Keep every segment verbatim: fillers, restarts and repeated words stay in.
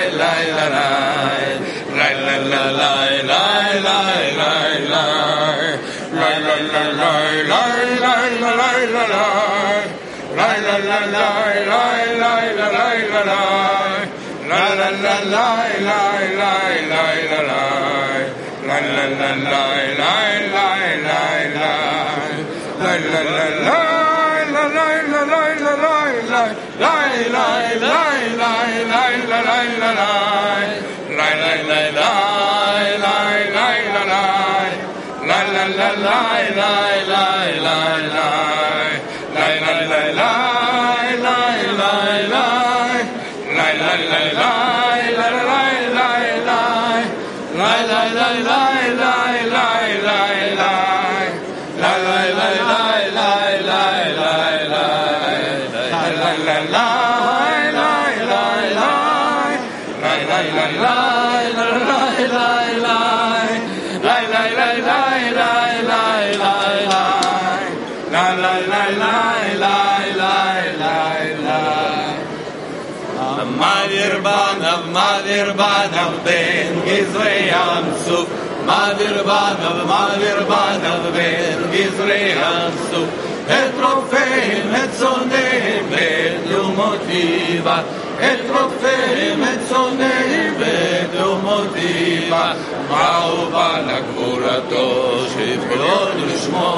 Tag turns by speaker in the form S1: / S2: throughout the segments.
S1: Mother Banav, Mother Banav, Ben Gizrei Amsuf. Mother Banav, Mother Banav, Ben Gizrei Amsuf. Et Rofeim, et Zoneim, et Lumotiva. Et Rofeim, et Zoneim, et Lumotiva. Rau Balagurato, Shivlod Lishmo.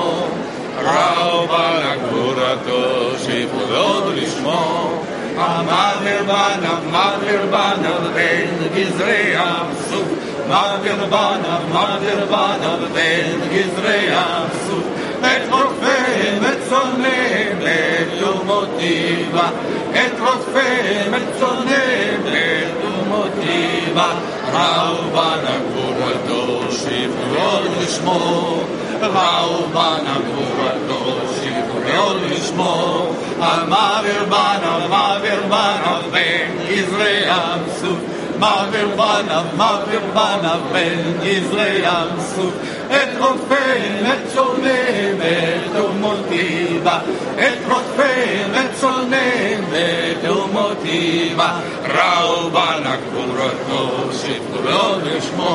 S1: Rau Balagurato, Shivlod Lishmo. Mother Banav, Mother Banav, Ben Gizrei Amsuf. Mother Banav, Mother Banav, Ben Gizrei Amsuf. Et Rofeim, et Zoneim, et Lumotiva. Et Rofeim, et Zoneim, et Lumotiva. Rau Balagurato, Shivlod Lishmo. Rau Balagurato, Shivlod Lishmo. Mother Banav, Mother Banav, Ben Gizrei Amsuf. Mother Banav, Mother Banav, Ben Gizrei Amsuf. Et Rofeim, et Zoneim, et Lumotiva. Et Rofeim, et Zoneim, et Lumotiva. Rau Balagurato, Shivlod Lishmo.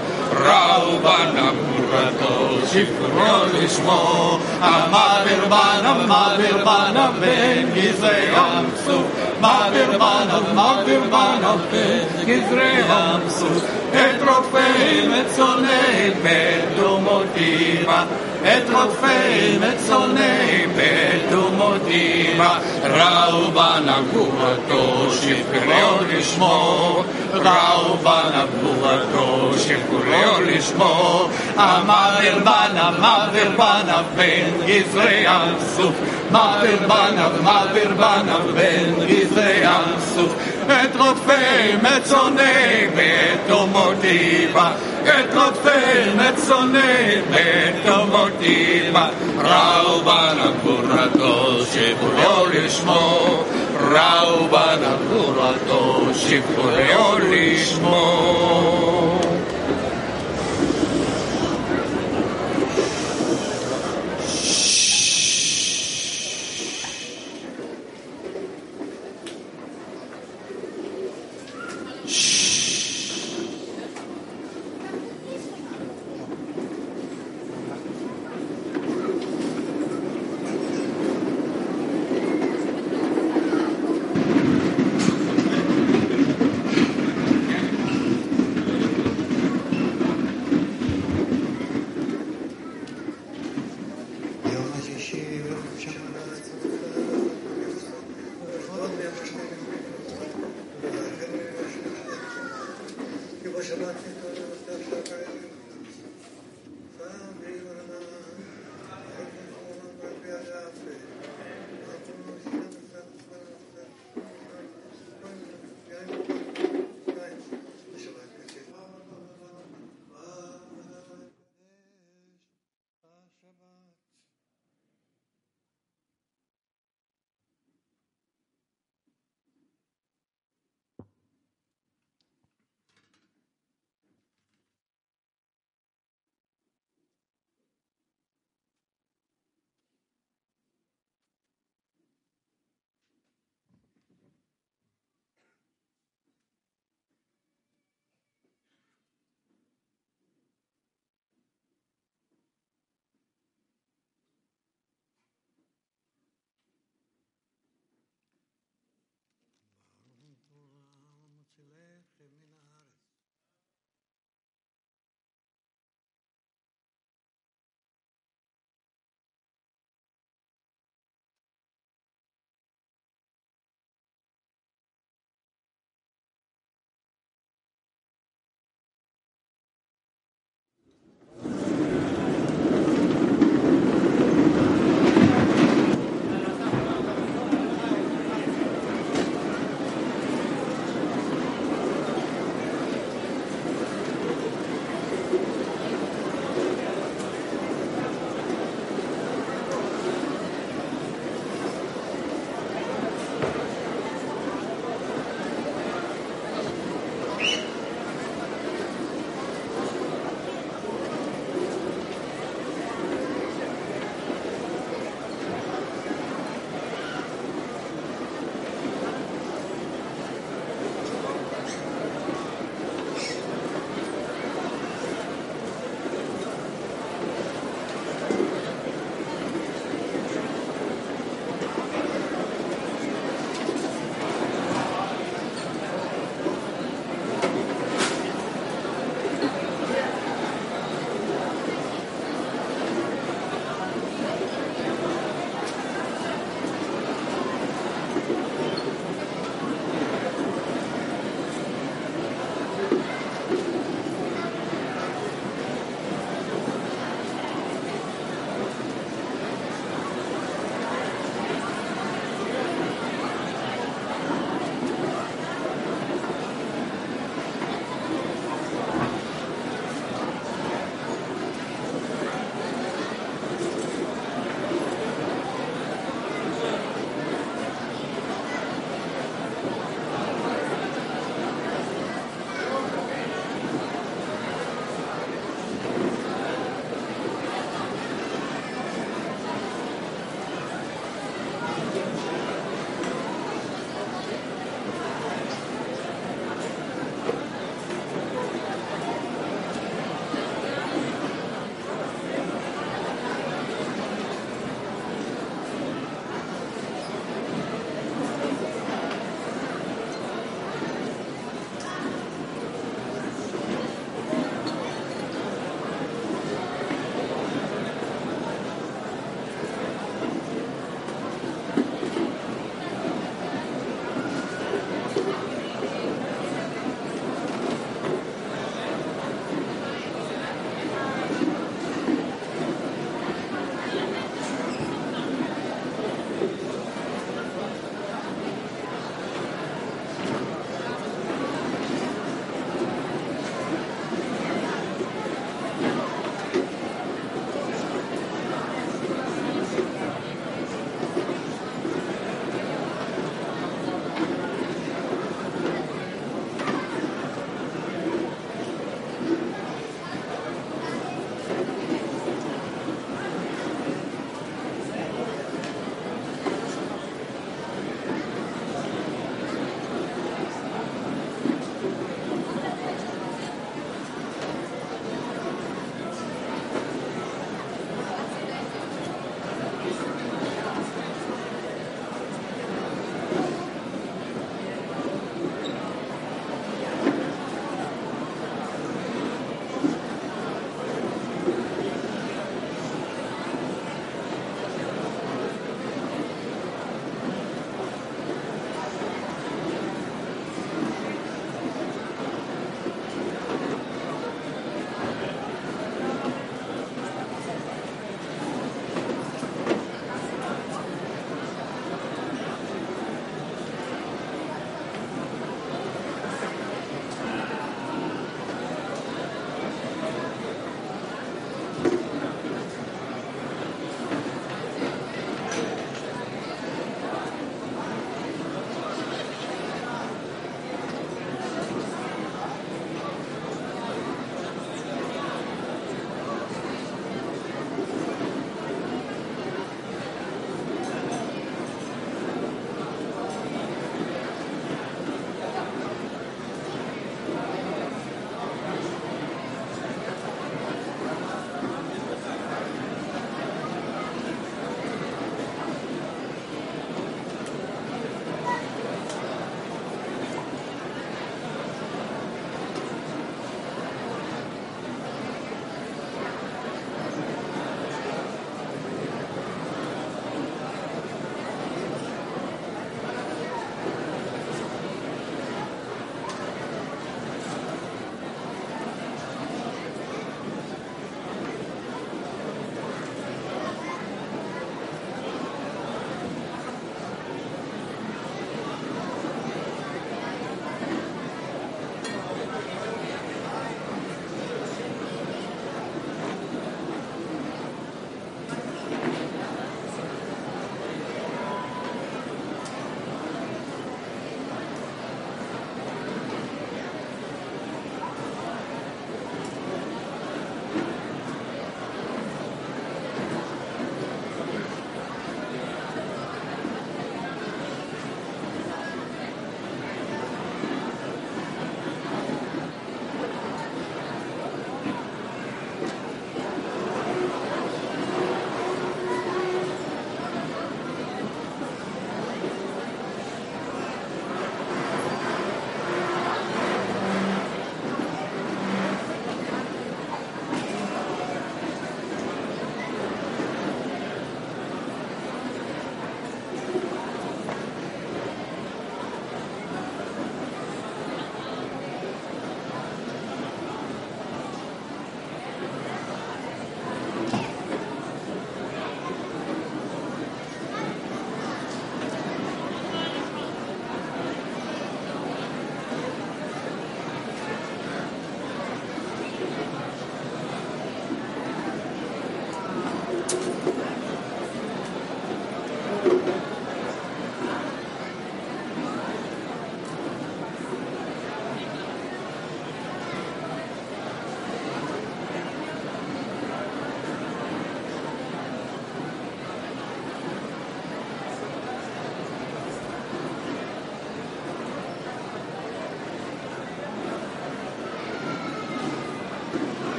S1: Rau Balagurato, Shivlod Lishmo. Mother Banav, Mother Banav, Ben Gizrei Amsuf. Mother Banav, Mother Banav, Ben Gizrei Amsuf. Et Rofeim, et Zoneim, et Lumotiva. Et Rofeim, et Zoneim, et Lumotiva. Rau Balagurato, Shivlod Lishmo. Rau Balagurato, Shivlod Lishmo. Mother Banav, Mother Banav, Ben Gizrei Amsuf. Mother Banav, Mother Banav, Ben Gizrei Amsuf. Et Rofeim, et Zoneim, et Lumotiva. Et Rofeim, et Zoneim, et Lumotiva. Rau Balagurato, Shivlod Lishmo. Rau Balagurato, Shivlod Lishmo.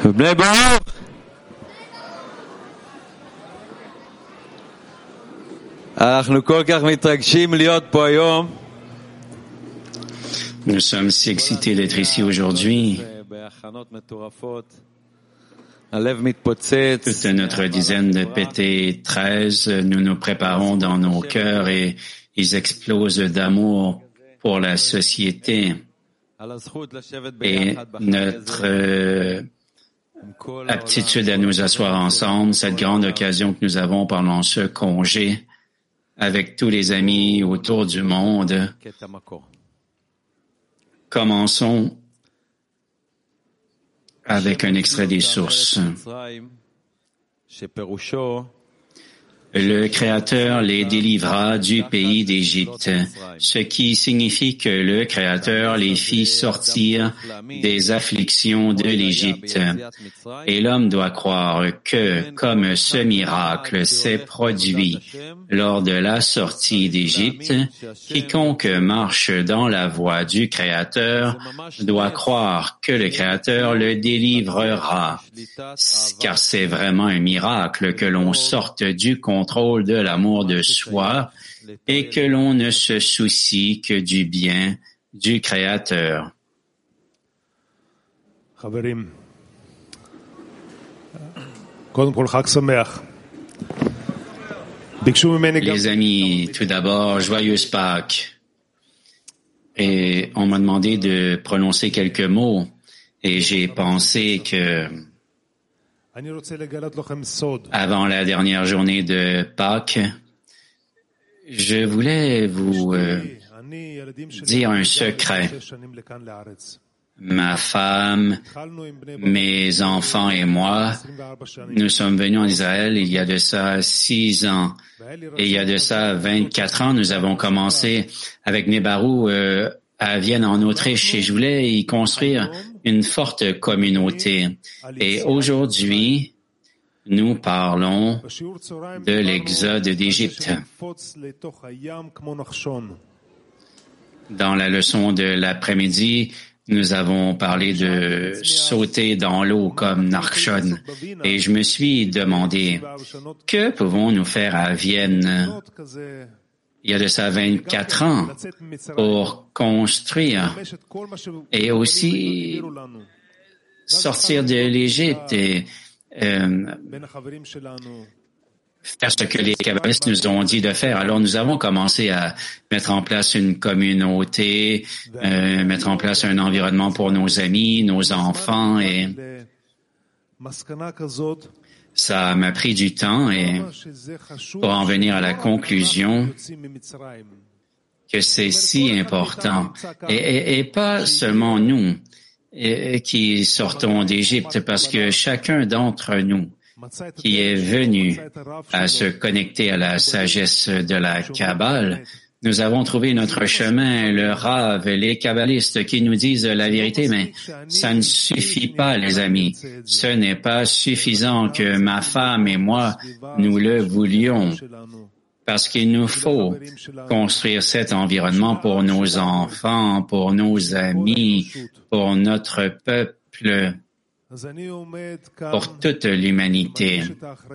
S1: בני ברוך! אנחנו כל כך מתרגשים להיות פה היום.
S2: Nous sommes si excités d'être ici aujourd'hui. Toute notre dizaine de P T treize, nous nous préparons dans nos cœurs et ils explosent d'amour pour la société. Et notre euh, aptitude à nous asseoir ensemble, cette grande occasion que nous avons pendant ce congé, avec tous les amis autour du monde. Commençons avec un extrait des sources. Le Créateur les délivra du pays d'Égypte, ce qui signifie que le Créateur les fit sortir des afflictions de l'Égypte. Et l'homme doit croire que, comme ce miracle s'est produit lors de la sortie d'Égypte, quiconque marche dans la voie du Créateur doit croire que le Créateur le délivrera, car c'est vraiment un miracle que l'on sorte du contrôle de l'amour de soi et que l'on ne se soucie que du bien du Créateur. Les amis, tout d'abord, joyeuse Pâques. Et on m'a demandé de prononcer quelques mots et j'ai pensé que avant la dernière journée de Pâques, je voulais vous euh, dire un secret. Ma femme, mes enfants et moi, nous sommes venus en Israël il y a de ça six ans. Et il y a de ça vingt-quatre ans, nous avons commencé avec Nebarou euh, à Vienne en Autriche et je voulais y construire une forte communauté. Et aujourd'hui, nous parlons de l'exode d'Égypte. Dans la leçon de l'après-midi, nous avons parlé de sauter dans l'eau comme Nachshon. Et je me suis demandé, que pouvons-nous faire à Vienne il y a de ça vingt-quatre ans pour construire et aussi sortir de l'Égypte et euh, faire ce que les kabbalistes nous ont dit de faire. Alors nous avons commencé à mettre en place une communauté, euh, mettre en place un environnement pour nos amis, nos enfants et ça m'a pris du temps et pour en venir à la conclusion que c'est si important et, et, et pas seulement nous et, et qui sortons d'Égypte parce que chacun d'entre nous qui est venu à se connecter à la sagesse de la Kabbale, nous avons trouvé notre chemin, le Rav, les kabbalistes qui nous disent la vérité, mais ça ne suffit pas, les amis. Ce n'est pas suffisant que ma femme et moi, nous le voulions, parce qu'il nous faut construire cet environnement pour nos enfants, pour nos amis, pour notre peuple, pour toute l'humanité.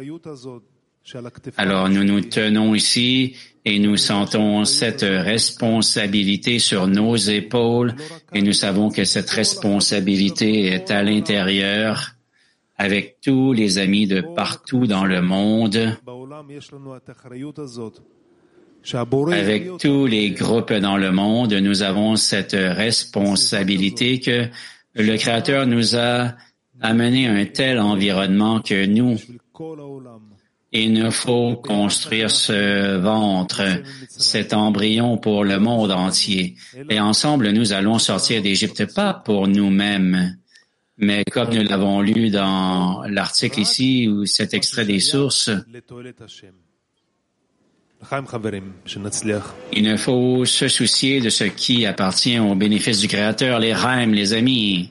S2: Alors nous nous tenons ici et nous sentons cette responsabilité sur nos épaules et nous savons que cette responsabilité est à l'intérieur avec tous les amis de partout dans le monde, avec tous les groupes dans le monde. Nous avons cette responsabilité que le Créateur nous a amené à un tel environnement que nous, il nous faut construire ce ventre, cet embryon pour le monde entier. Et ensemble, nous allons sortir d'Égypte, pas pour nous-mêmes, mais comme nous l'avons lu dans l'article ici, ou cet extrait des sources, il nous faut se soucier de ce qui appartient au bénéfice du Créateur, les Chaim, les amis.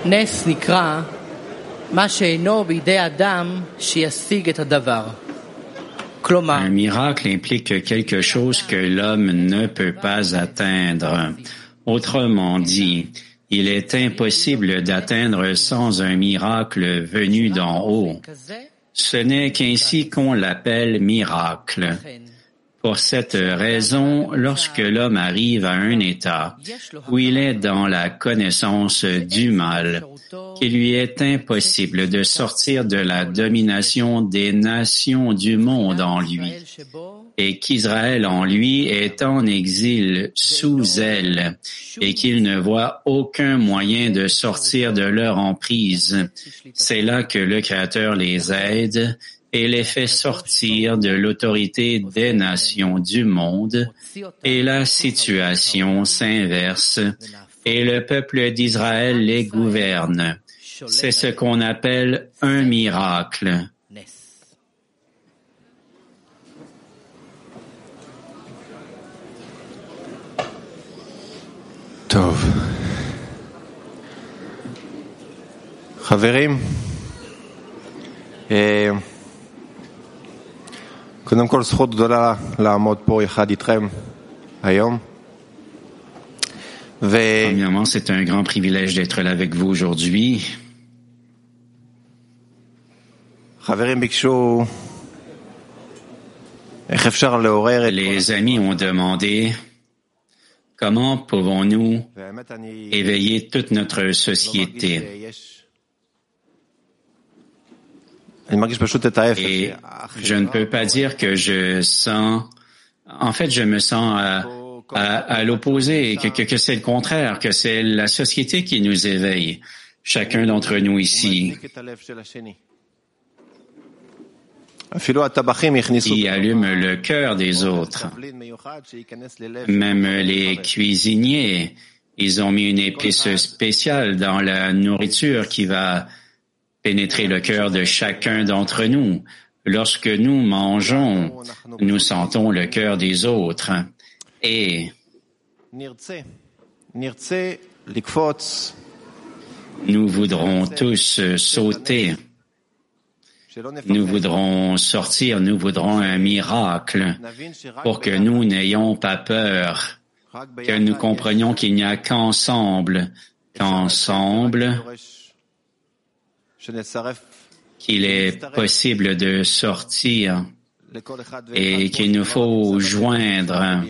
S3: נס נקרא מה שאינו בידי אדם שישיג את הדבר.
S2: Un miracle implique quelque chose que l'homme ne peut pas atteindre. Autrement dit, il est impossible d'atteindre sans un miracle venu d'en haut. Ce n'est qu'ainsi qu'on l'appelle miracle. Pour cette raison, lorsque l'homme arrive à un état où il est dans la connaissance du mal, qu'il lui est impossible de sortir de la domination des nations du monde en lui, et qu'Israël en lui est en exil sous elle, et qu'il ne voit aucun moyen de sortir de leur emprise, c'est là que le Créateur les aide et les fait sortir de l'autorité des nations du monde, et la situation s'inverse, et le peuple d'Israël les gouverne. C'est ce qu'on appelle un miracle.
S4: טוב. חברים, קודם כל זכות גדולה לעמוד פה יחד איתכם היום.
S2: Premièrement, c'est un grand privilège d'être là avec vous aujourd'hui.
S4: חברים ביקשו איך אפשר לעורר את...
S2: Les amis ont demandé comment pouvons-nous éveiller toute notre société. Et je ne peux pas dire que je sens, en fait, je me sens à, à, à l'opposé, que, que, que c'est le contraire, que c'est la société qui nous éveille, chacun d'entre nous ici, qui allume le cœur des autres. Même les cuisiniers, ils ont mis une épice spéciale dans la nourriture qui va pénétrer le cœur de chacun d'entre nous. Lorsque nous mangeons, nous sentons le cœur des autres. Et nous voudrons tous sauter. Nous voudrons sortir, nous voudrons un miracle pour que nous n'ayons pas peur, que nous comprenions qu'il n'y a qu'ensemble, qu'ensemble, qu'il est possible de sortir et qu'il nous faut joindre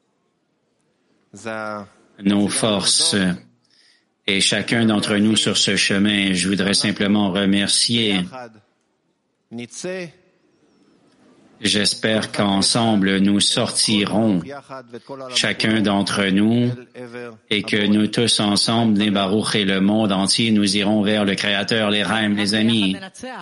S2: nos forces et chacun d'entre nous sur ce chemin. Je voudrais simplement remercier. J'espère qu'ensemble nous sortirons, chacun d'entre nous, et que nous tous ensemble, les Baruch et le monde entier, nous irons vers le Créateur, les Reim, les amis.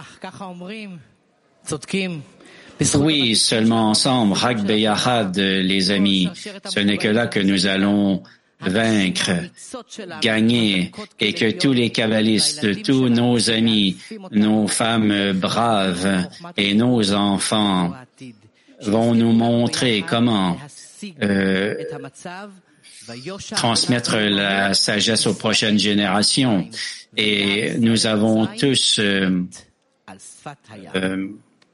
S2: Oui, seulement ensemble, Rak Beyachad, les amis. Ce n'est que là que nous allons vaincre, gagner, et que tous les kabbalistes, tous nos amis, nos femmes braves et nos enfants vont nous montrer comment euh, transmettre la sagesse aux prochaines générations. Et nous avons tous euh, euh,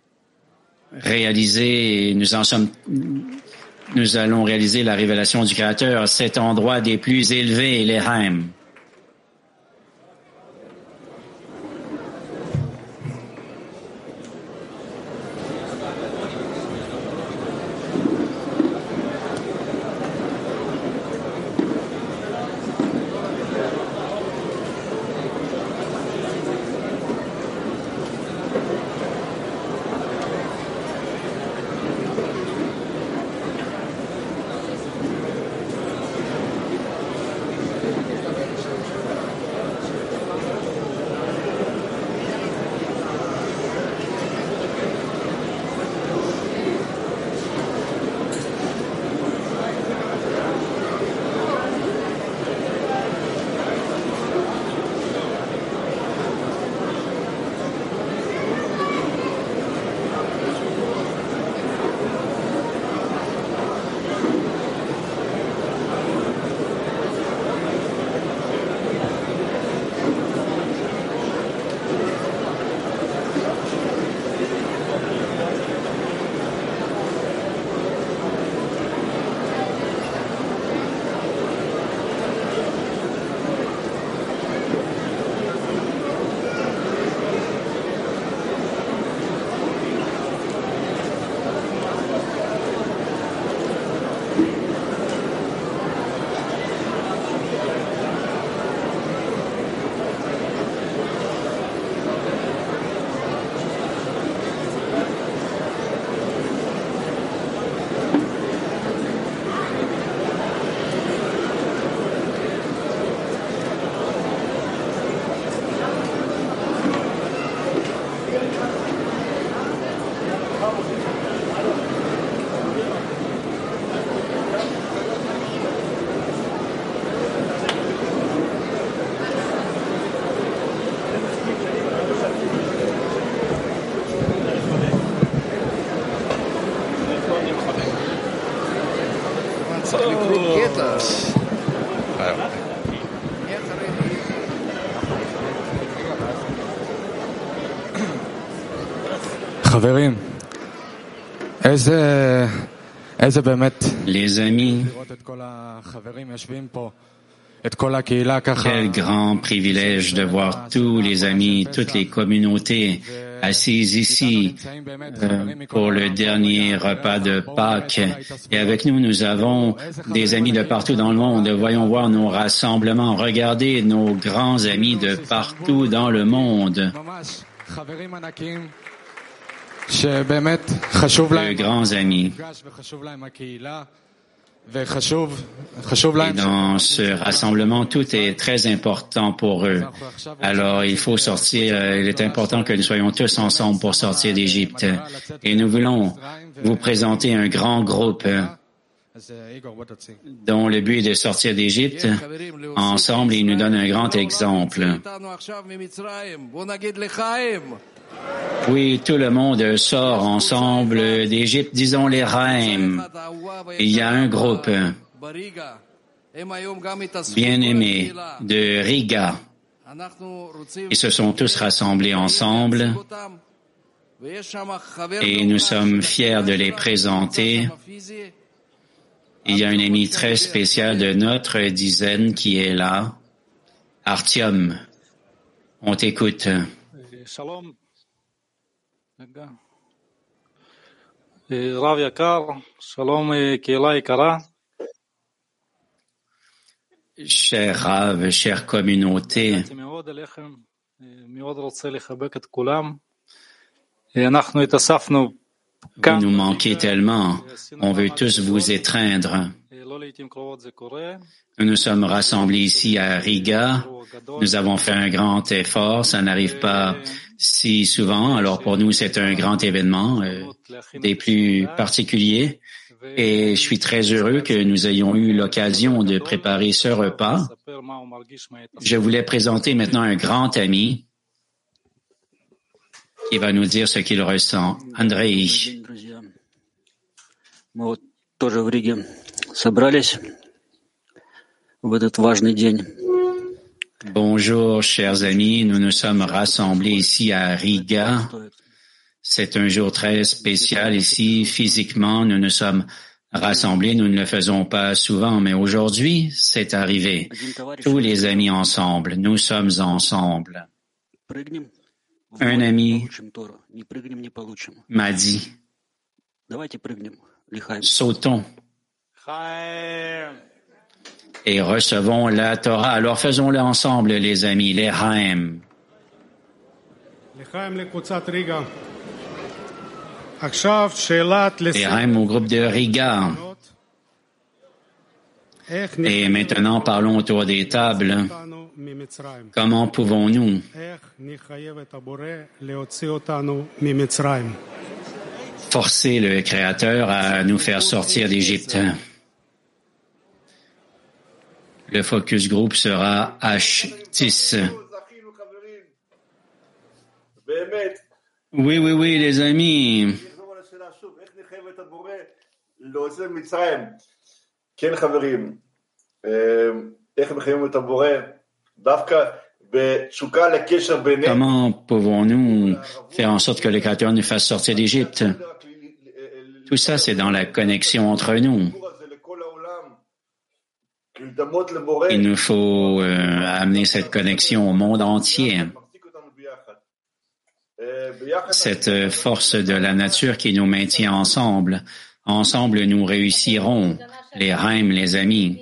S2: réalisé, nous en sommes Nous allons réaliser la révélation du Créateur, cet endroit des plus élevés, les Reim.
S5: חברים, איזה, איזה באמת,
S2: Les amis,
S5: לראות את כל החברים יושבים פה, את כל הקהילה ככה.
S2: quel grand privilège de voir tous les amis, toutes les communautés assises ici euh, pour le dernier repas de Pâques. Et avec nous, nous avons des amis de partout dans le monde. Voyons voir nos rassemblements. Regardez nos grands amis de partout dans le monde. De grands amis. Et dans ce rassemblement, tout est très important pour eux. Alors, il faut sortir, il est important que nous soyons tous ensemble pour sortir d'Égypte. Et nous voulons vous présenter un grand groupe dont le but est de sortir d'Égypte. Ensemble, il nous donne un grand exemple. Oui, tout le monde sort ensemble d'Égypte, disons les Raïm. Il y a un groupe bien-aimé de Riga. Ils se sont tous rassemblés ensemble et nous sommes fiers de les présenter. Il y a un ami très spécial de notre dizaine qui est là, Artyom. On t'écoute.
S6: Shalom. רב יקר, שלום קהילה יקרה.
S2: Cher Rav, chère communauté,
S6: מאוד אליכם, מאוד רוצה לחבק את כולם. אנחנו התאספנו
S2: vous
S6: כאן.
S2: nous manquez tellement. On veut tous vous étreindre.
S6: לא לעתים קרובות זה קורה.
S2: Nous nous sommes rassemblés ici à Riga. Nous avons fait un grand effort. Ça n'arrive pas si souvent. Alors pour nous, c'est un grand événement, euh, des plus particuliers. Et je suis très heureux que nous ayons eu l'occasion de préparer ce repas. Je voulais présenter maintenant un grand ami qui va nous dire ce qu'il ressent. Andrei. Bonjour, chers amis. Nous nous sommes rassemblés ici à Riga. C'est un jour très spécial ici. Physiquement, nous nous sommes rassemblés. Nous ne le faisons pas souvent, mais aujourd'hui, c'est arrivé. Tous les amis ensemble. Nous sommes ensemble. Un ami m'a dit, sautons et recevons la Torah. Alors faisons-le ensemble, les amis, les Haim. Les Haim au groupe de Riga. Et maintenant, parlons autour des tables. Comment pouvons-nous forcer le Créateur à nous faire sortir d'Égypte? Le focus group sera H dix. Oui, oui, oui, les amis. Comment pouvons-nous faire en sorte que le Créateur nous fasse sortir d'Égypte? Tout ça, c'est dans la connexion entre nous. Il nous faut euh, amener cette connexion au monde entier. Cette force de la nature qui nous maintient ensemble. Ensemble, nous réussirons. Les Haim, les amis.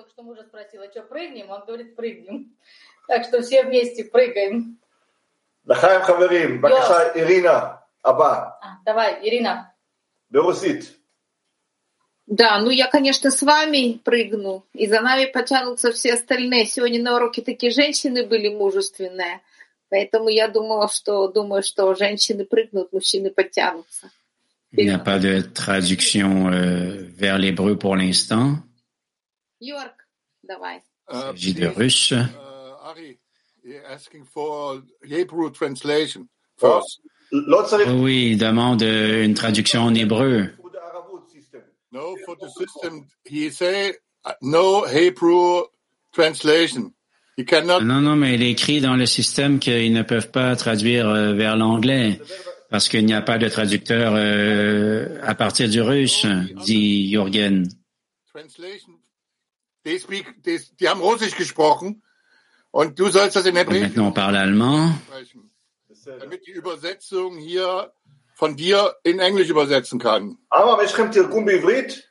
S7: Так что все вместе прыгаем.
S8: לחיים חברים, בבקשה, אירינה, הבא.
S7: Давай, Ирина.
S8: ברוסית.
S9: Да, ну я, конечно, с вами прыгну, и за нами потянутся все остальные. Сегодня на уроке такие женщины были мужественные, поэтому я думала, что, думаю, что женщины прыгнут, мужчины подтянутся.
S2: Il n'y a pas de traduction euh, vers l'hébreu pour l'instant.
S9: Йорк, давай.
S2: Il s'agit de russe.
S10: Asking for Hebrew translation first.
S2: Oui, il demande une traduction en hébreu.
S10: No, for the system, he say no Hebrew translation. He cannot.
S2: Non, non, mais il est écrit dans le système qu'ils ne peuvent pas traduire euh, vers l'anglais parce qu'il n'y a pas de traducteur euh, à partir du russe, dit Jürgen.
S10: Translation. They speak, they, die haben Russisch gesprochen und du sollst das in Hebräisch
S2: Maintenant, on parle allemand.
S10: sprechen, damit die Übersetzung hier von dir in Englisch übersetzen kann.
S8: עמרם, יש לכם תרגום בעברית?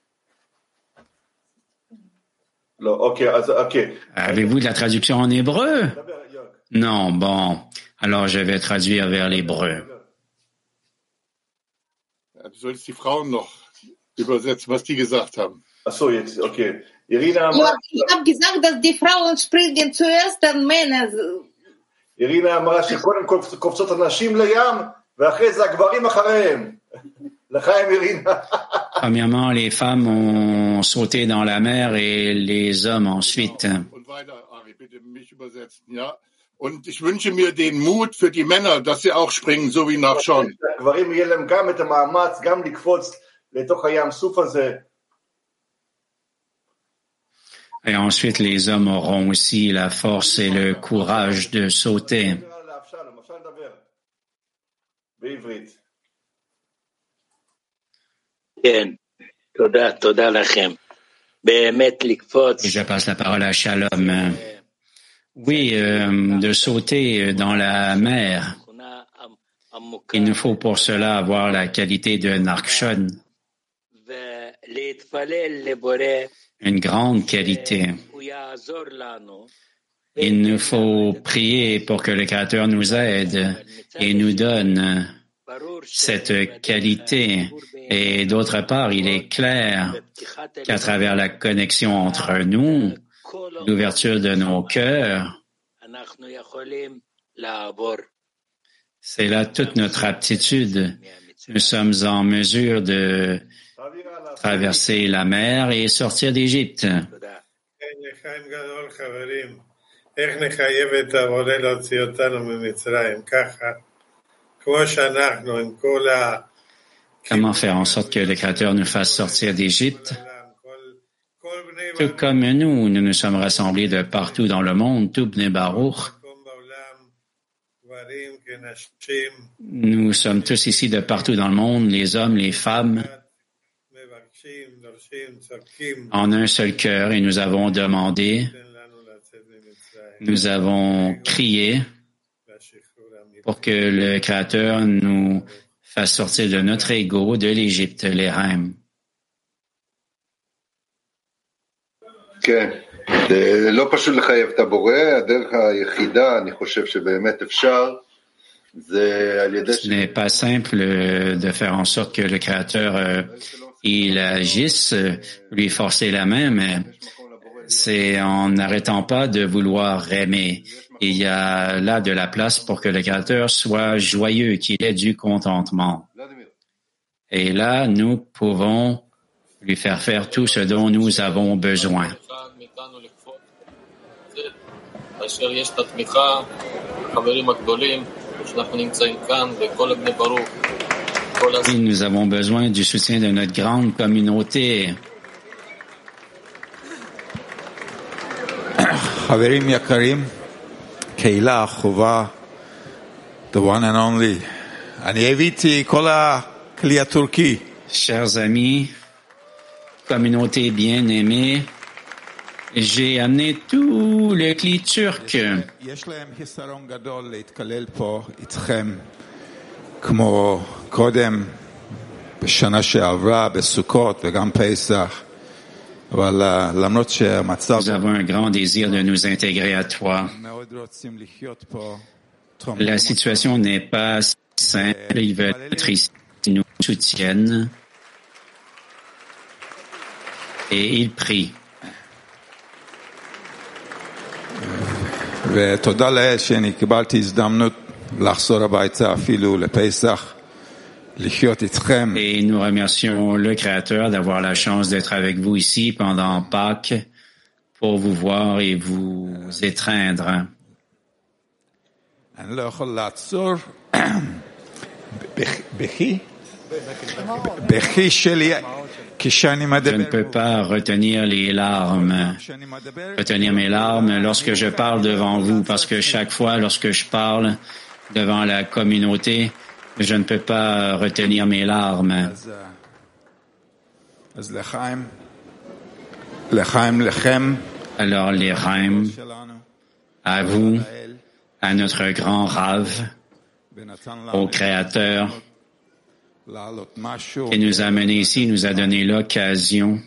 S8: לא, אוקיי, אז אוקיי.
S2: Avez-vous de la traduction en hébreu? Non, bon. Alors, je vais traduire vers l'hébreu.
S10: Ja, du sollst die Frauen noch übersetzen, was die gesagt haben.
S8: Ach so, jetzt, okay. Irina אמרה...
S9: Jörg, ich habe gesagt, dass die Frauen springen zuerst, dann Männer.
S8: אירינה אמרה שקודם כל קופצות הנשים לים, ואחרי זה הגברים אחריהם. לחיים אירינה.
S2: Premièrement, les femmes ont sauté dans la mer et les hommes ensuite.
S10: Und weiter, Ari, bitte mich übersetzen, ja? Und ich wünsche mir den Mut für die Männer, dass sie auch springen, so wie Nachschon.
S8: הגברים יהיה להם גם את המאמץ, גם לקפוץ לתוך הים סוף הזה.
S2: Et ensuite, les hommes auront aussi la force et le courage de sauter.
S8: בעברית.
S11: כן, תודה, תודה לכם. באמת לקפוץ.
S2: Et je passe la parole à Shalom. Oui, euh, de sauter dans la mer. Il nous faut pour cela avoir la qualité de Narkshon. Une grande qualité. Il nous faut prier pour que le Créateur nous aide et nous donne cette qualité. Et d'autre part, il est clair qu'à travers la connexion entre nous, l'ouverture de nos cœurs, c'est là toute notre aptitude. Nous sommes en mesure de traverser la mer et sortir d'Égypte. Comment faire en sorte que le Créateur nous fasse sortir d'Égypte? Tout comme nous, nous nous sommes rassemblés de partout dans le monde, tout Bnei Baruch. Nous sommes tous ici de partout dans le monde, les hommes, les femmes, en un seul cœur, et nous avons demandé, nous avons crié pour que le Créateur nous fasse sortir de notre ego, de l'Égypte, les rêmes.
S12: כן, זה לא פשוט לחייב את הבורא, הדרך היחידה, אני חושב שבאמת אפשר, זה על ידי...
S2: Ce n'est pas simple de faire en sorte que le Créateur, euh, il agisse, lui forcer la main, mais c'est en n'arrêtant pas de vouloir aimer. Il y a là de la place pour que le Créateur soit joyeux, qu'il ait du contentement. Et là, nous pouvons lui faire faire tout ce dont nous avons besoin. Et nous avons besoin du soutien de notre grande communauté.
S13: חברים יקרים, קהילה, חובה, the one and only. אני הבאתי כל הכלי הטורקי.
S2: Chers amis, communauté bien-aimée, j'ai amené tout le cli turc.
S13: יש להם חיסרון גדול להתקלל פה איתכם, כמו קודם, בשנה שעברה, בסוכות וגם פסח. אבל למרות שהמצב...
S2: Nous avons un grand désir de nous intégrer à toi. La situation n'est pas simple. Ils veulent être ici, ils nous soutiennent. Et ils prient.
S13: ותודה לאל שאני קיבלתי הזדמנות לחזור הביתה אפילו לפסח, לחיות איתכם.
S2: Et nous remercions le Créateur d'avoir la chance d'être avec vous ici pendant Pâques pour vous voir et vous étreindre.
S13: אני לא יכול לעצור בכי
S2: Je ne peux pas retenir les larmes, retenir mes larmes lorsque je parle devant vous, parce que chaque fois lorsque je parle devant la communauté, je ne peux pas retenir mes larmes. Alors les Chaim, à vous, à notre grand Rav, au Créateur, qui nous a amenés ici, nous a donné l'occasion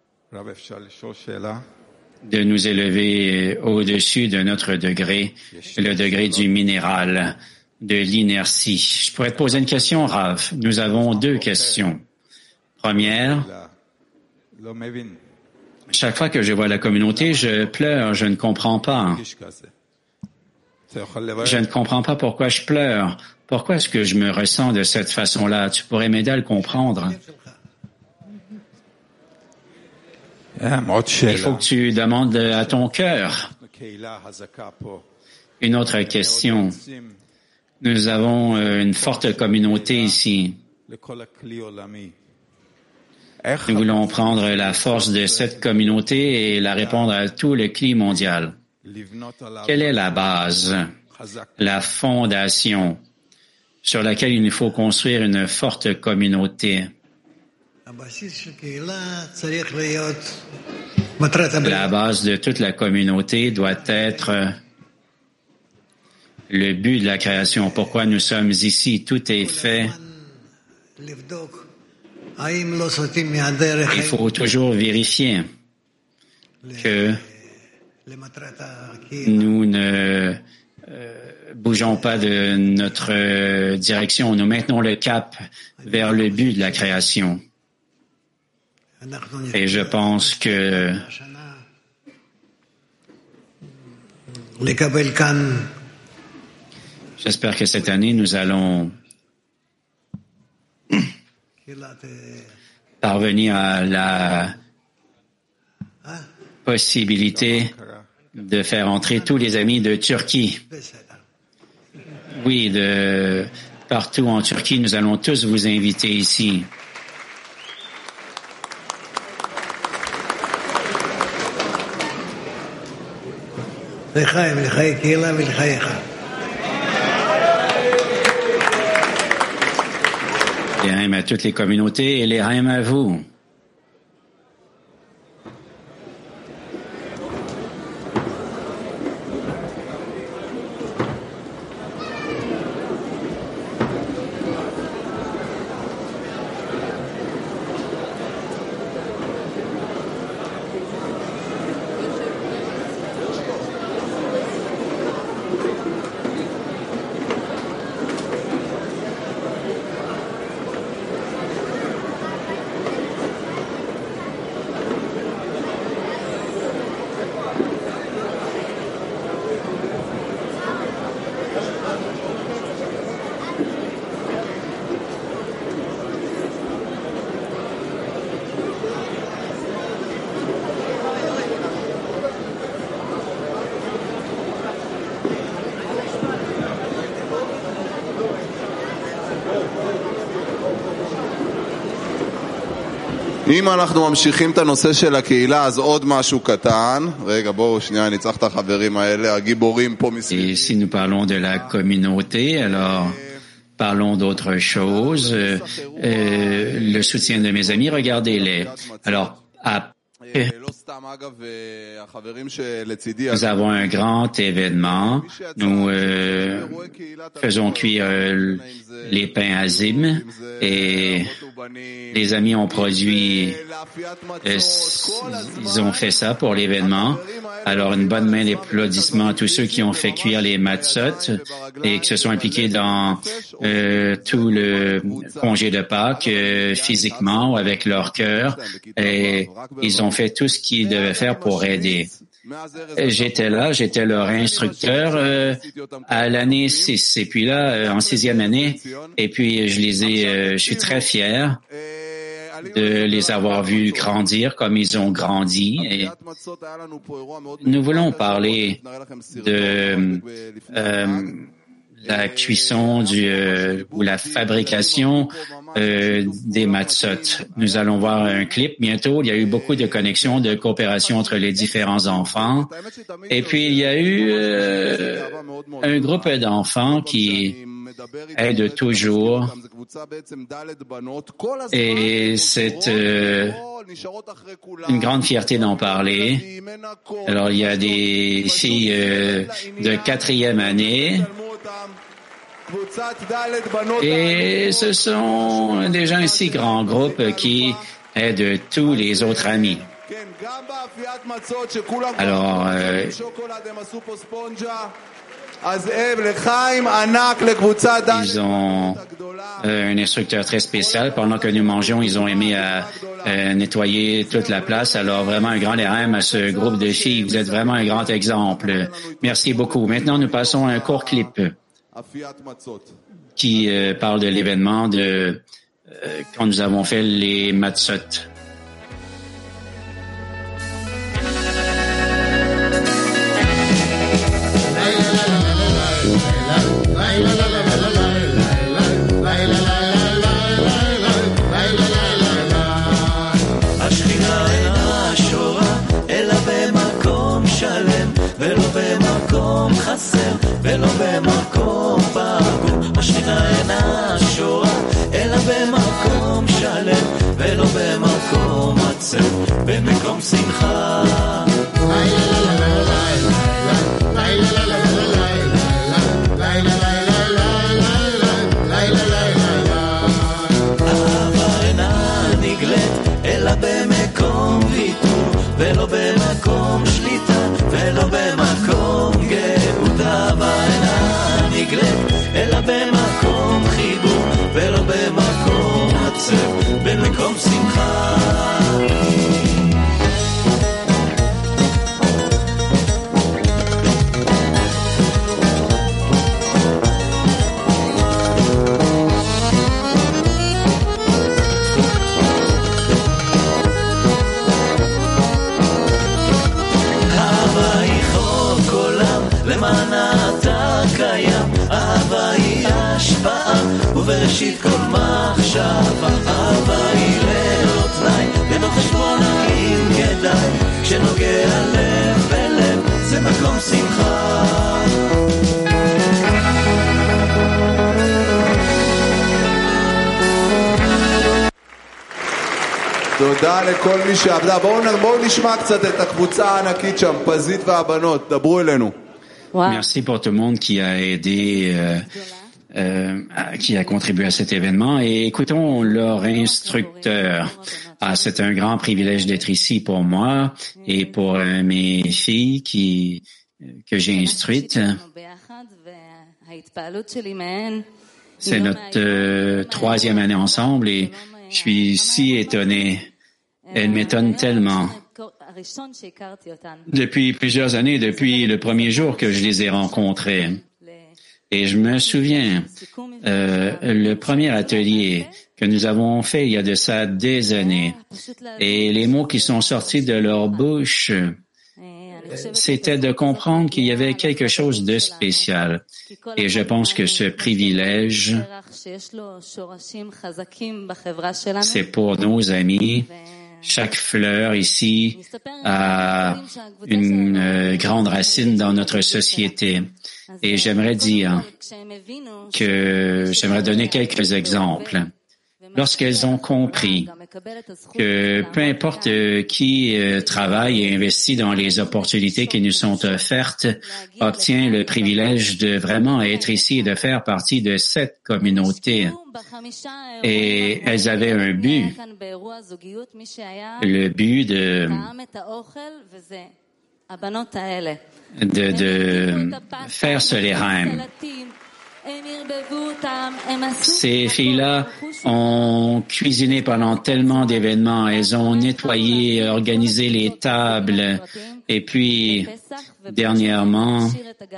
S2: de nous élever au-dessus de notre degré, le degré du minéral, de l'inertie. Je pourrais te poser une question, Rav. Nous avons deux questions. Première, chaque fois que je vois la communauté, je pleure, je ne comprends pas. Je ne comprends pas pourquoi je pleure. Pourquoi est-ce que je me ressens de cette façon-là? Tu pourrais m'aider à le comprendre. Il faut que tu demandes à ton cœur. Une autre question. Nous avons une forte communauté ici. Nous voulons prendre la force de cette communauté et la répondre à tout le climat mondial. Quelle est la base, la fondation sur laquelle il nous faut construire une forte communauté? La base de toute la communauté doit être le but de la création. Pourquoi nous sommes ici? Tout est fait. Il faut toujours vérifier que nous ne euh, bougeons pas de notre euh, direction. Nous maintenons le cap vers le but de la création. Et je pense que j'espère que cette année, nous allons parvenir à la possibilité de faire entrer tous les amis de Turquie. Oui, de partout en Turquie, nous allons tous vous inviter ici. Les Haim à toutes les communautés et les Haim à vous.
S14: אם אנחנו ממשיכים את הנושא של הקהילה, אז עוד משהו קטן. רגע, בואו שנייה, אני צריך את החברים האלה, הגיבורים פה מסביב.
S2: Et si nous parlons de la communauté, alors parlons d'autre chose. Euh, euh, le soutien de mes amis, regardez-les. Alors, à nous avons un grand événement. Nous euh, faisons cuire euh, les pains azim et les amis ont produit, euh, ils ont fait ça pour l'événement. Alors une bonne main d'applaudissements à tous ceux qui ont fait cuire les matzot et qui se sont impliqués dans euh, tout le congé de Pâques euh, physiquement ou avec leur cœur et ils ont fait tout ce qu'ils devaient faire pour aider. J'étais là, j'étais leur instructeur euh, à l'année six et puis là euh, en sixième année et puis je les ai, euh, je suis très fier de les avoir vus grandir comme ils ont grandi et nous voulons parler de euh, la cuisson du, euh, ou la fabrication euh, des matzot. Nous allons voir un clip bientôt. Il y a eu beaucoup de connexions, de coopération entre les différents enfants. Et puis, il y a eu euh, un groupe d'enfants qui aident toujours. Et c'est euh, une grande fierté d'en parler. Alors, il y a des filles euh, de quatrième année. Et ce sont des gens ici, grands groupes, qui aident tous les autres amis. Alors, euh, ils ont euh, un instructeur très spécial. Pendant que nous mangeons, ils ont aimé à, euh, nettoyer toute la place. Alors, vraiment un grand lérème à ce groupe de filles. Vous êtes vraiment un grand exemple. Merci beaucoup. Maintenant, nous passons à un court clip qui euh, parle de l'événement de euh, quand nous avons fait les matzot.
S15: ולא במקום פגום, השכינה אינה שורה, אלא במקום שלם, ולא במקום עצב, במקום שמחה. אהבה אינה נגלית, אלא במקום ויתור, ולא במקום שליטה, ולא במקום גאות. אהבה אינה נגלית, אלא במקום חיבור, ולא במקום עצב, במקום שמחה. למען אתה קיים, אהבה היא השפעה ובראשית כל מחשבה, אהבה היא ללא תנאי, ללא חשבון האם כדאי, כשנוגע לב בלב זה מקום שמחה.
S14: תודה לכל מי שעבדה. בואו, בואו נשמע קצת את הקבוצה הענקית שם, פזית והבנות, דברו אלינו.
S2: Wow. Merci pour tout le monde qui a aidé, euh, euh, qui a contribué à cet événement. Et écoutons leur instructeur. Ah, c'est un grand privilège d'être ici pour moi et pour euh, mes filles qui que j'ai instruites. C'est notre euh, troisième année ensemble et je suis si étonné. Elles m'étonnent tellement. Depuis plusieurs années, depuis le premier jour que je les ai rencontrés. Et je me souviens, euh, le premier atelier que nous avons fait il y a de ça des années, et les mots qui sont sortis de leur bouche, c'était de comprendre qu'il y avait quelque chose de spécial. Et je pense que ce privilège, c'est pour nos amis. Chaque fleur ici a une euh, grande racine dans notre société. Et j'aimerais dire que j'aimerais donner quelques exemples. Lorsqu'elles ont compris que peu importe qui euh, travaille et investit dans les opportunités qui nous sont offertes, obtient le privilège de vraiment être ici et de faire partie de cette communauté. Et elles avaient un but, le but de, de, de faire ce l'érème. Ces filles-là ont cuisiné pendant tellement d'événements, elles ont nettoyé, organisé les tables, et puis, dernièrement,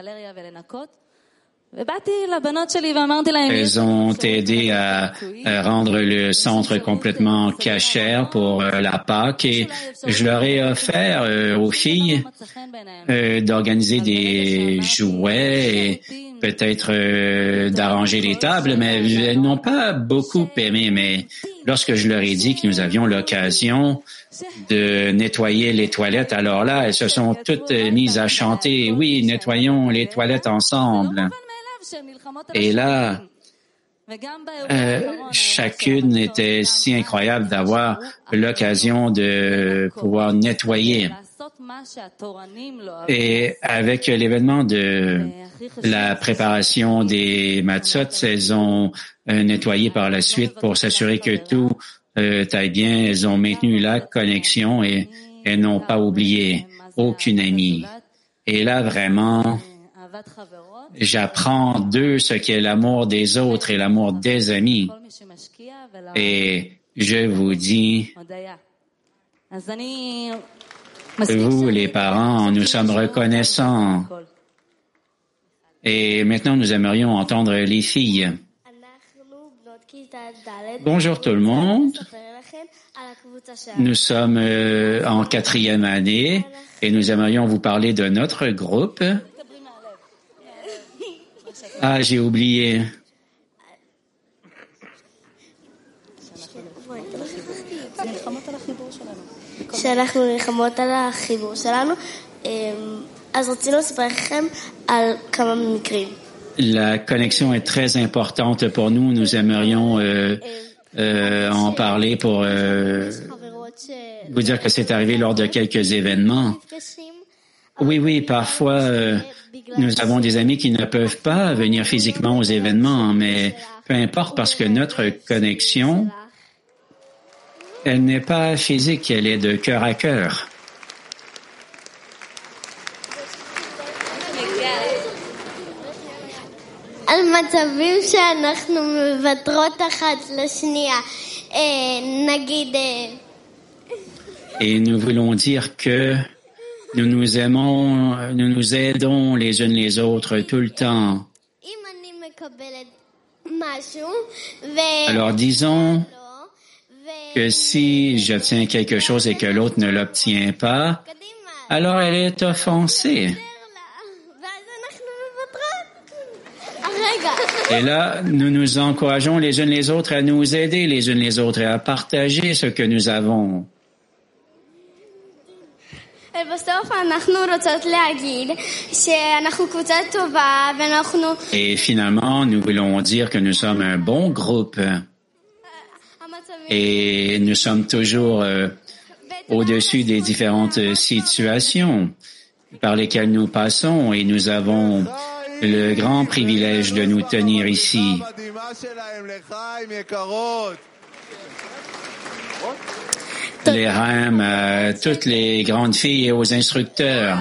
S2: elles ont aidé à, à rendre le centre complètement cachère pour euh, la Pâque et je leur ai offert euh, aux filles euh, d'organiser des jouets et peut-être euh, d'arranger les tables, mais elles n'ont pas beaucoup aimé. Mais lorsque je leur ai dit que nous avions l'occasion de nettoyer les toilettes, alors là, elles se sont toutes mises à chanter « Oui, nettoyons les toilettes ensemble ». Et là, euh, chacune était si incroyable d'avoir l'occasion de pouvoir nettoyer. Et avec l'événement de la préparation des matzot, elles ont euh, nettoyé par la suite pour s'assurer que tout euh, aille bien. Elles ont maintenu la connexion et elles n'ont pas oublié aucune amie. Et là, vraiment, j'apprends d'eux ce qu'est l'amour des autres et l'amour des amis. Et je vous dis, vous, les parents, nous sommes reconnaissants. Et maintenant, nous aimerions entendre les filles. Bonjour tout le monde. Nous sommes euh, en quatrième année et nous aimerions vous parler de notre groupe. Ah, j'ai oublié.
S16: שאנחנו נלחמות על החיבור שלנו, אז רצינו לספר לכם על כמה מקרים.
S2: La connexion est très importante pour nous. Nous aimerions euh, euh, en parler pour euh, vous dire que c'est arrivé lors de quelques événements. Oui, oui, parfois, euh, nous avons des amis qui ne peuvent pas venir physiquement aux événements, mais peu importe parce que notre connexion, elle n'est pas physique, elle est de cœur à cœur.
S16: על מצבים שאנחנו מוותרות אחת לשנייה, נגיד...
S2: Et nous voulons dire que nous nous aimons, nous nous aidons les unes les autres tout le temps. Alors disons que si j'obtiens quelque chose et que l'autre ne l'obtient pas, alors elle est offensée. Et là, nous nous encourageons les unes les autres à nous aider les unes les autres et à partager ce que nous avons. Et finalement, nous voulons dire que nous sommes un bon groupe et nous sommes toujours euh, au-dessus des différentes situations par lesquelles nous passons et nous avons le grand privilège de nous tenir ici. Les rêmes, euh, toutes les grandes filles et aux instructeurs.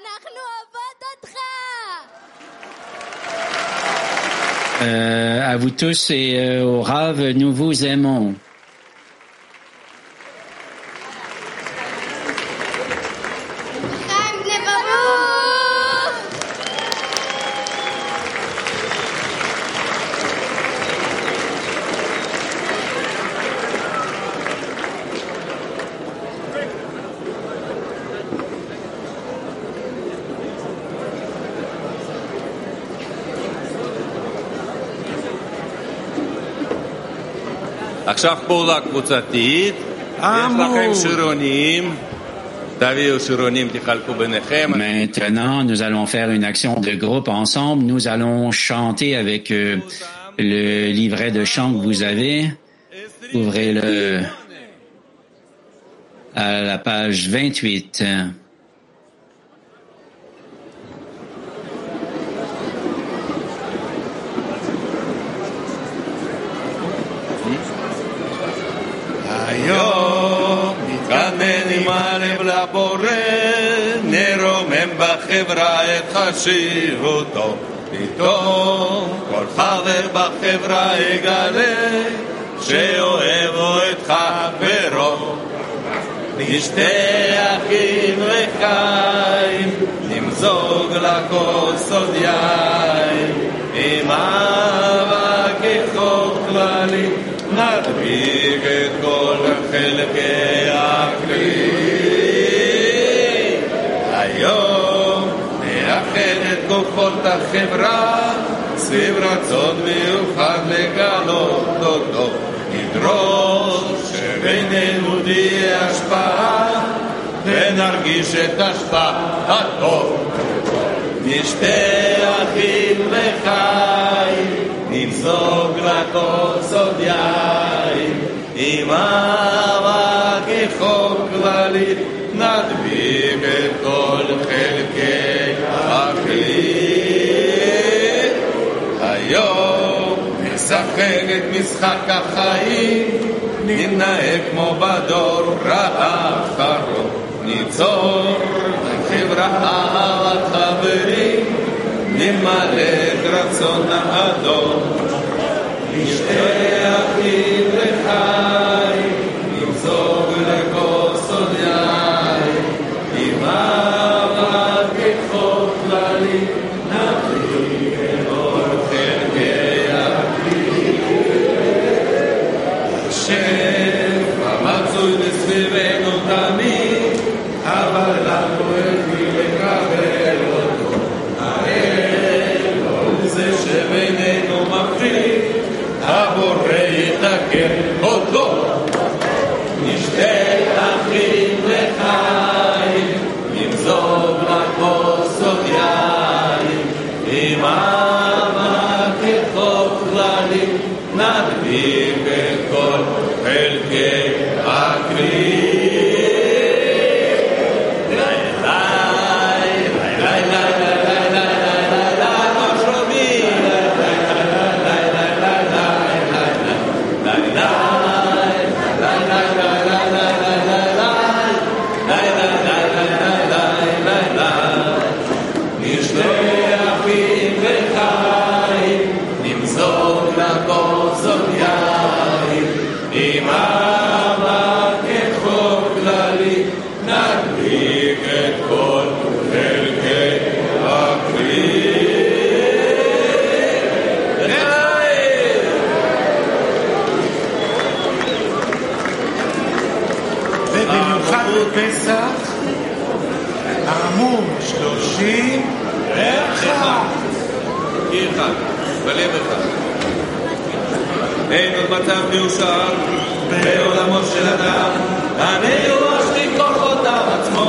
S2: Euh, à vous tous et euh, au Rav, nous vous aimons.
S17: עכשיו פעולה קבוצתית, יש לכם שירונים, תביאו שירונים, תחלקו ביניכם.
S2: Maintenant, nous allons faire une action de groupe ensemble. Nous allons chanter avec euh, le livret de chant que vous avez. Ouvrez-le à la page vingt-huit.
S17: היום נתכנן עם הלב לבורא, נרומם בחברה את חשיבותו, פתאום כל חבר בחברה יגלה שאוהבו את חברו. נשתה אחים לחיים, נמזוג לכוס עוד יין, עם אהבה כחוק כללי נדביק את כל חלקי הכלי. היום נאחד את כוחות החברה, סביב רצון מיוחד לגלות אותו, נדרוש שבינינו תהיה השפעה ונרגיש את השפעתו. נשתה אחים לחיים, נמזוג לכוס עוד יין, עם אהבה כחוק כללי נדביק את כל חלקי הכלי. היום נשחק את משחק החיים, נתנהג כמו בדור האחרון, ניצור חברה אהבת חברים, נמלא את רצון האדון. נשתה אחים לחיים, נמזוג לכוס עוד יין, עם אהבה כחוק כללי נדביק את כל חלקי הכלי. השם המצוי בסביבנו תמיד, אבל לנו אין לקבל אותו. האל הוא זה שבינינו מפריד, הבורא יתקן אותו. נשתה אחים לחיים, נמזוג לכוס עוד יין, עם אהבה כחוק כללי נדביק את כל חלקי הכלי.
S18: פסח עמוד שלושים ואחת
S17: אחד, בלב אחד. אין עוד מצב מיושר בעולמו של אדם המיואש מכוחותיו עצמו,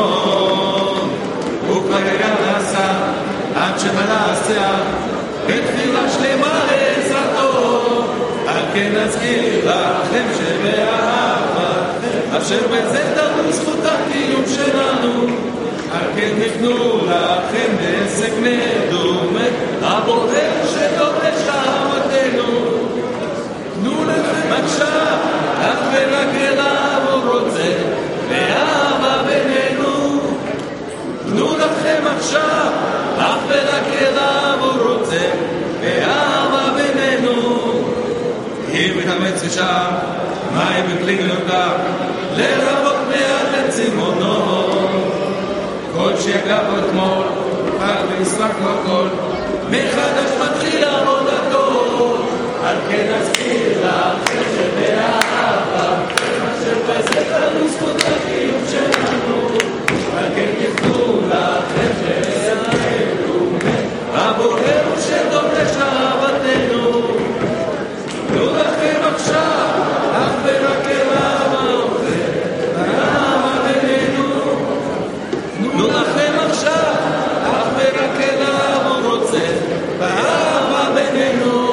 S17: הוא כבר גם נעשה עד שמלא השיער בתפילה שלמה לעזרתו. על כן נזכיר לכם שבאהבה אשר בזה תלוי זכות הקיום שלנו, על כן תפנו לכם בעסק מדומה, הבורא שדורש אהבתנו. תנו לכם עכשיו אך ורק אליו הוא רוצה, ואהבה בינינו. תנו לכם עכשיו אך ורק אליו הוא רוצה, ואהבה בינינו. אם מתאמץ ושם מים בפליגנותיו, לרבות מעט לצימונו, כל שיגע בו אתמול חג וישמח לו הכל, מחדש מתחיל עבודתו. על כן נזכיר לכם שבאהבה אשר בזה תלוי זכות הקיום שלנו, על כן תפנו לכם שבאהבתנו, הבורא הוא שדורש אהבתנו. תנו לכם עכשיו אך ורק אליו העושה, ואהבה בינינו. תנו לכם עכשיו אך ורק אליו הוא רוצה, ואהבה בינינו.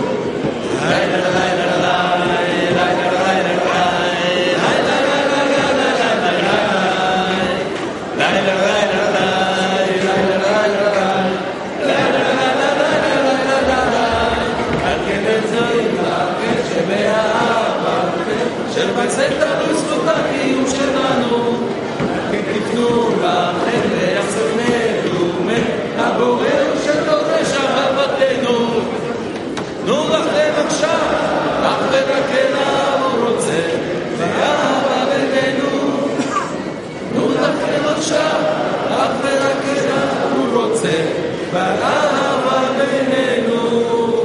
S17: שבזה תלוי זכות הקיום שלנו, כן תפנו לכם לעצב מדומה, הבורא הוא שדורש אהבתנו. תנו לכם עכשיו אך ורק אליו הוא רוצה, ואהבה בינינו. תנו לכם עכשיו אך ורק אליו הוא רוצה, ואהבה בינינו.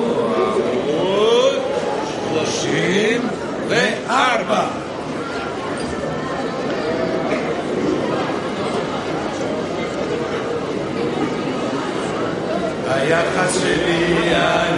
S17: שלושים וארבע. היחס שלי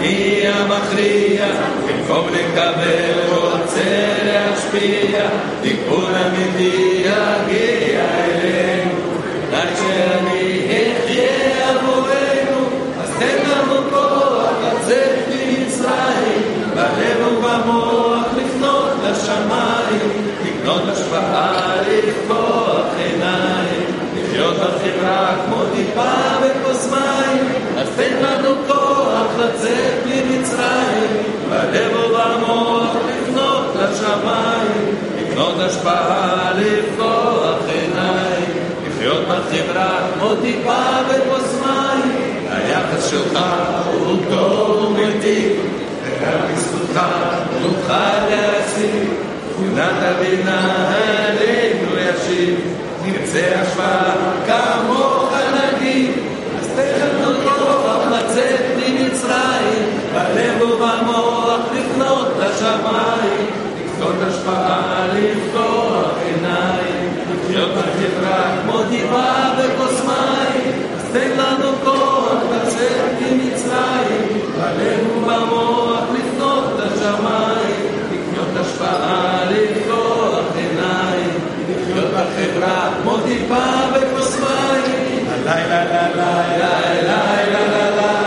S17: מכריע, במקום לקבל רוצה להשפיע, תיקון אמיתי יגיע אלינו, רק שאני אחיה עבורנו, אז תן לנו כוח לצאת ממצרים, בלב ובמוח לפנות לשמיים, לקנות השפעה, לפקוח עיניים, לחיות בחברה כמו טיפה בכוס מים, אז תן לנו כוח לצאת ממצרים, בלב ובמוח לפנות לשמיים, לקנות השפעה, לפקוח עיניים, לחיות בחברה כמו טיפה בכוס מים, היחס שלך הוא טוב ומיטיב, ורק בזכותך נוכל להשיג, תמונת הבינה עלינו ישיב, נרצה השפעה כמוך נגיד, אז תן לנו כוח לצאת ממצרים, בלב ובמוח לפנות לשמיים, לקנות השפעה, לפקוח עיניים, לחיות בחברה כמו טיפה בכוס מים, אז תן לנו כוח לצאת ממצרים, בלב ובמוח לפנות לשמיים, לקנות השפעה, לפקוח עיניים, לחיות בחברה כמו טיפה בכוס מים. הלילה לילה לילה לילה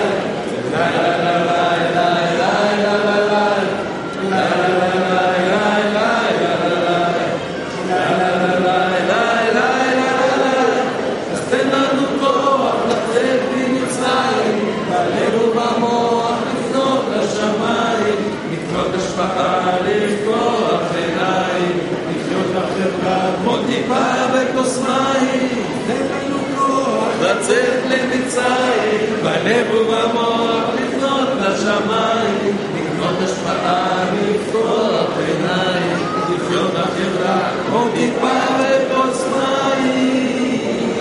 S17: לצאת למצרים, בלב ובמוח לפנות לשמיים, לקנות השפעה, לפקוח עיניים, לחיות בחברה כמו טיפה בכוס מים.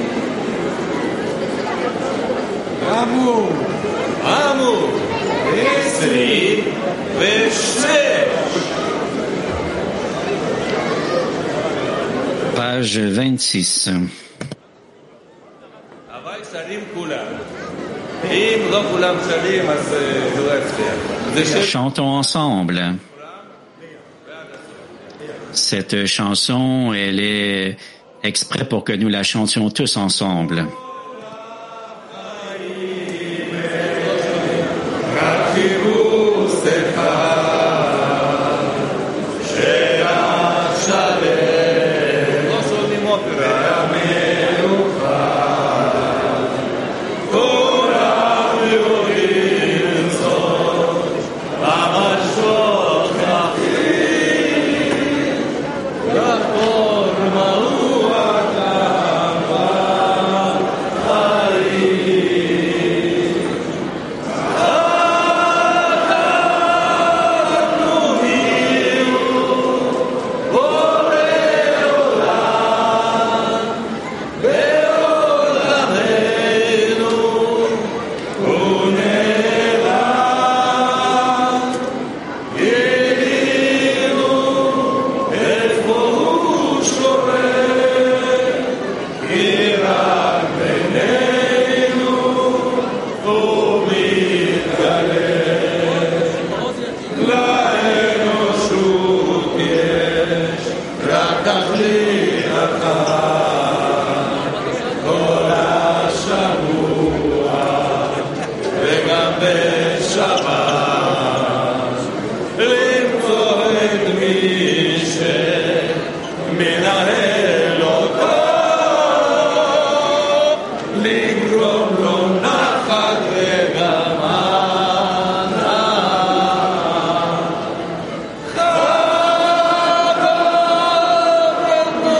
S17: אמור, אמור, עשרים ושש.
S2: Page vingt-six. Chantons ensemble. Cette chanson, elle est exprès pour que nous la chantions tous ensemble.
S17: Oh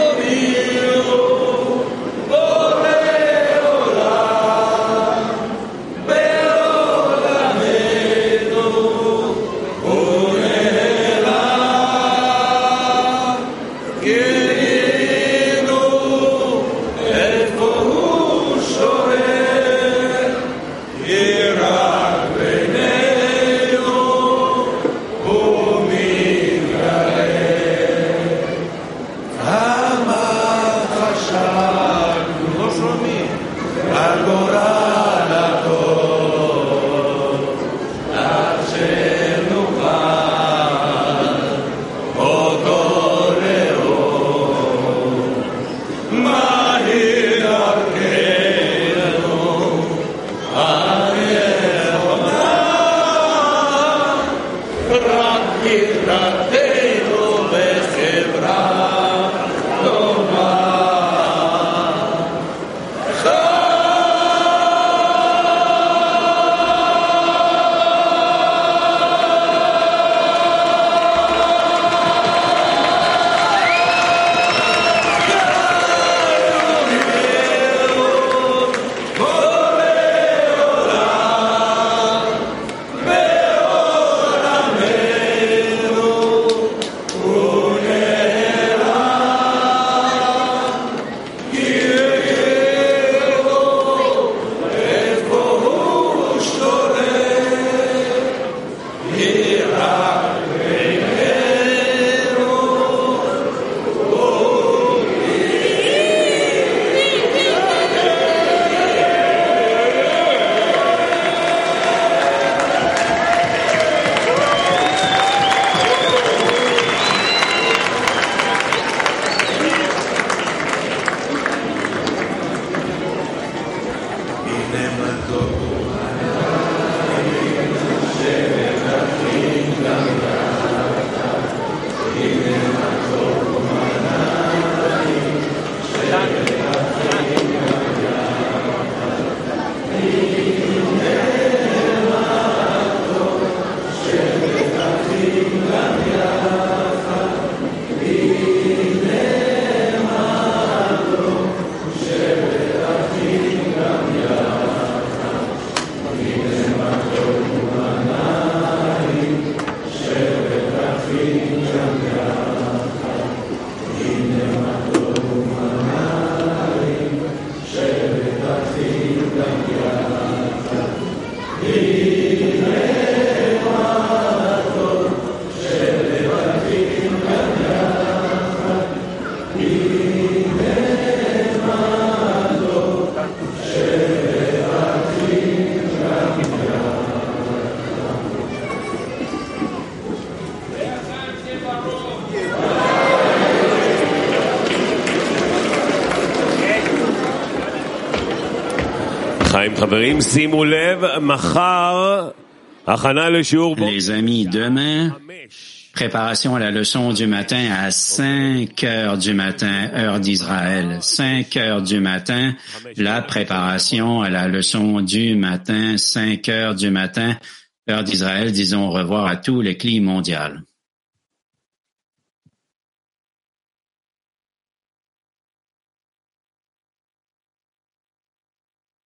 S2: Les amis, demain, préparation à la leçon du matin à cinq heures du matin, heure d'Israël. cinq heures du matin, la préparation à la leçon du matin, cinq heures du matin, heure d'Israël. Disons au revoir à tout le climat mondial.